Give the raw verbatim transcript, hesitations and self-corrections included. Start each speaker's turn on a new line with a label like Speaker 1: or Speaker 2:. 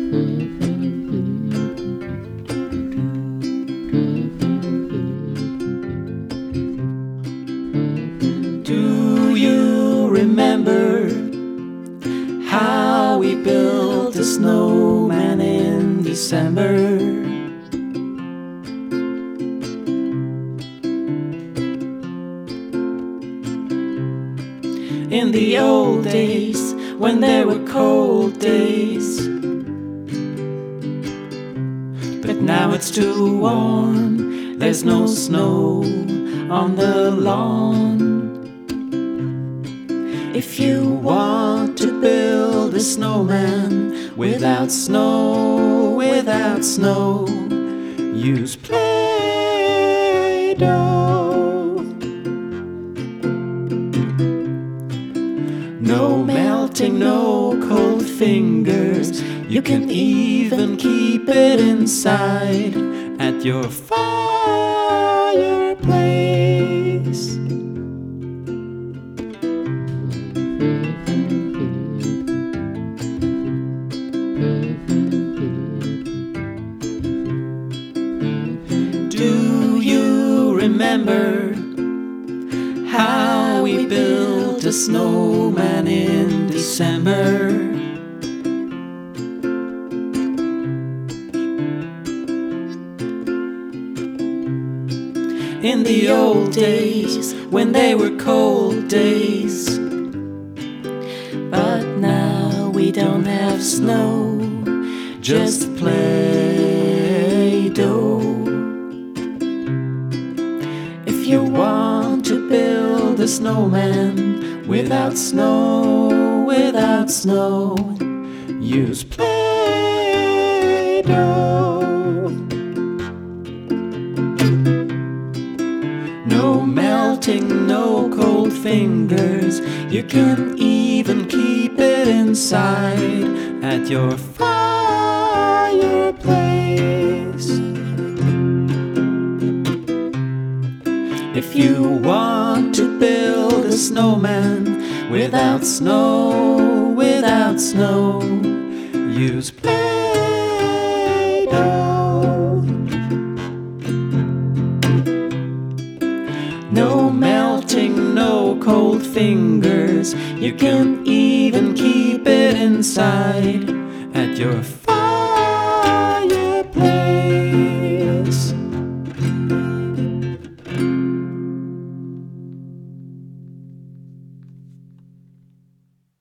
Speaker 1: Do you remember how we built a snowman in December? In the old days, when there were cold days, but now it's too warm, there's no snow on the lawn. If you want to build a snowman without snow, without snow, use Play-Doh. No melting, no cold fingers, you can even keep it inside at your fireplace. Do you remember how we built a snowman in December? In the old days, when they were cold days, but now we don't have snow, just Play-Doh. If you want to build a snowman without snow, without snow, use Play-Doh. No melting, no cold fingers, you can even keep it inside at your fireplace. If you want to build a snowman without snow, without snow, use Play-Doh. No melting, no cold fingers, you can even keep it inside at your fire.